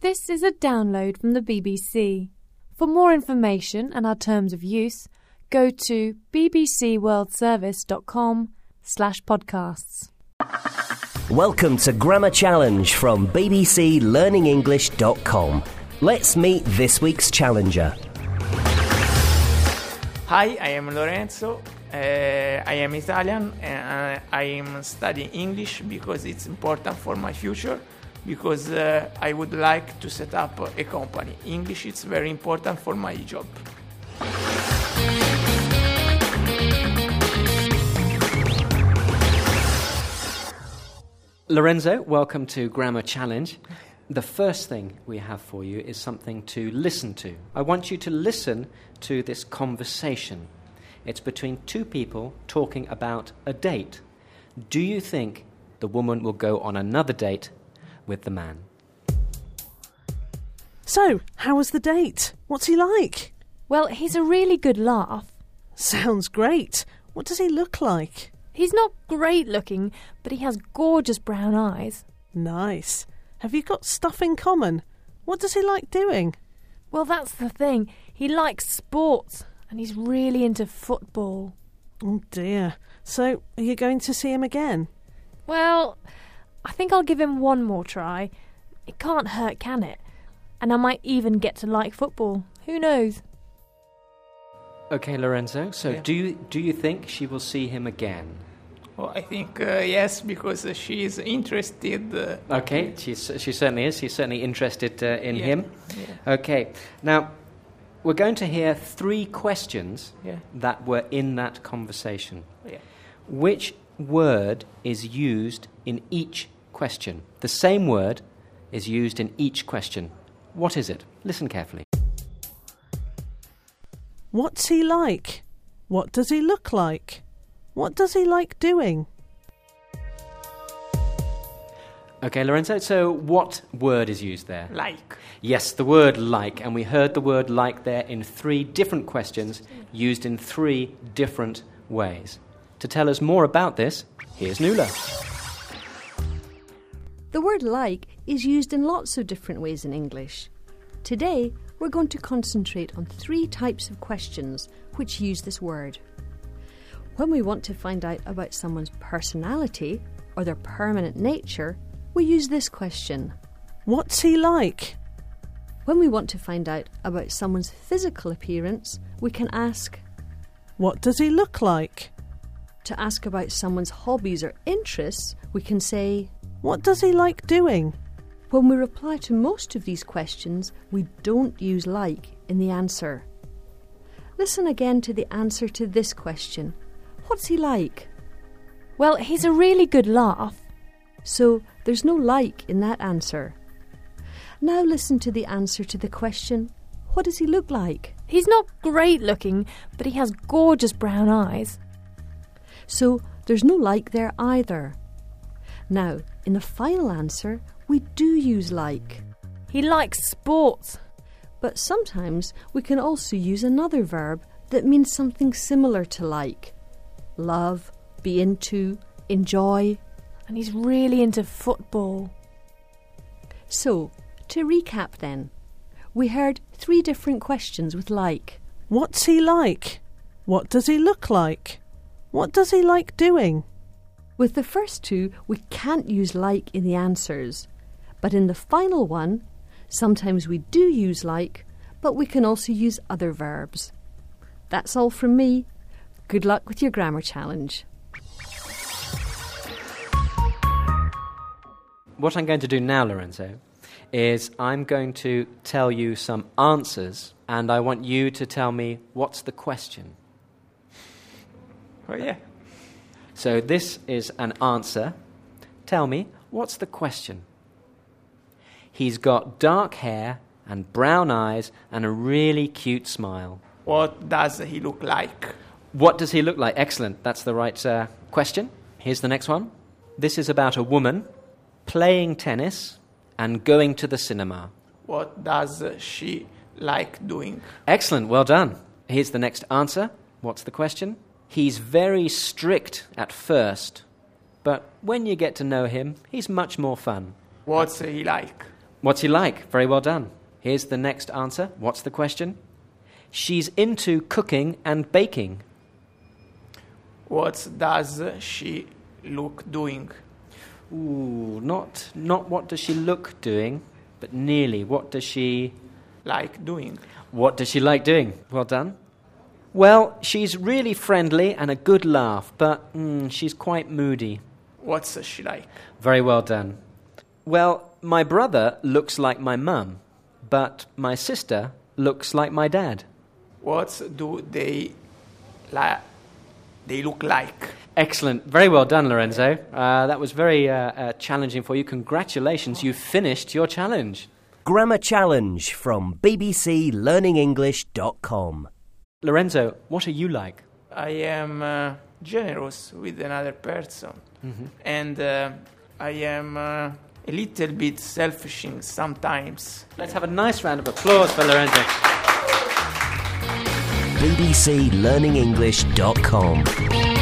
This is a download from the BBC. For more information and our terms of use, go to bbcworldservice.com/podcasts. Welcome to Grammar Challenge from bbclearningenglish.com. Let's meet this week's challenger. Hi, I am Lorenzo. I am Italian and I am studying English because it's important for my future, because I would like to set up a company. English is very important for my job. Lorenzo, welcome to Grammar Challenge. The first thing we have for you is something to listen to. I want you to listen to this conversation. It's between two people talking about a date. Do you think the woman will go on another date with the man? So, how was the date? What's he like? Well, he's a really good laugh. Sounds great. What does he look like? He's not great looking, but he has gorgeous brown eyes. Nice. Have you got stuff in common? What does he like doing? Well, that's the thing. He likes sports, and he's really into football. Oh dear. So, are you going to see him again? Well, I think I'll give him one more try. It can't hurt, can it? And I might even get to like football. Who knows? Okay, Lorenzo, so Yeah. do you think she will see him again? Well, I think yes, because she is interested. Okay, she certainly is. She's certainly interested in Yeah, him. yeah. Okay, now we're going to hear three questions Yeah. that were in that conversation. Yeah. Which word is used in each question? The same word is used in each question. What is it? Listen carefully. What's he like? What does he look like? What does he like doing? Okay, Lorenzo, so what word is used there? Like. Yes, the word like, and we heard the word like there in three different questions used in three different ways. To tell us more about this, here's Nuala. The word like is used in lots of different ways in English. Today, we're going to concentrate on three types of questions which use this word. When we want to find out about someone's personality or their permanent nature, we use this question. What's he like? When we want to find out about someone's physical appearance, we can ask. What does he look like? To ask about someone's hobbies or interests, we can say. What does he like doing? When we reply to most of these questions, we don't use like in the answer. Listen again to the answer to this question. What's he like? Well, he's a really good laugh. So there's no like in that answer. Now listen to the answer to the question. What does he look like? He's not great looking, but he has gorgeous brown eyes. So there's no like there either. Now, in the final answer, we do use like. He likes sports. But sometimes we can also use another verb that means something similar to like. Love, be into, enjoy. And he's really into football. So, to recap then, we heard three different questions with like. What's he like? What does he look like? What does he like doing? With the first two, we can't use like in the answers. But in the final one, sometimes we do use like, but we can also use other verbs. That's all from me. Good luck with your grammar challenge. What I'm going to do now, Lorenzo, is I'm going to tell you some answers, and I want you to tell me what's the question. Oh, yeah. So this is an answer. Tell me, what's the question? He's got dark hair and brown eyes and a really cute smile. What does he look like? What does he look like? Excellent. That's the right question. Here's the next one. This is about a woman playing tennis and going to the cinema. What does she like doing? Excellent. Well done. Here's the next answer. What's the question? He's very strict at first, but when you get to know him, he's much more fun. What's he like? What's he like? Very well done. Here's the next answer. What's the question? She's into cooking and baking. What does she look doing? Ooh, not what does she look doing, but nearly. What does she Like doing? What does she like doing? Well done. Well, she's really friendly and a good laugh, but she's quite moody. What's she like? Very well done. Well, my brother looks like my mum, but my sister looks like my dad. What do they look like? Excellent. Very well done, Lorenzo. That was very challenging for you. Congratulations. You finished your challenge. Grammar Challenge from bbclearningenglish.com. Lorenzo, what are you like? I am generous with another person. And I am a little bit selfish sometimes. Let's have a nice round of applause for Lorenzo. bbclearningenglish.com.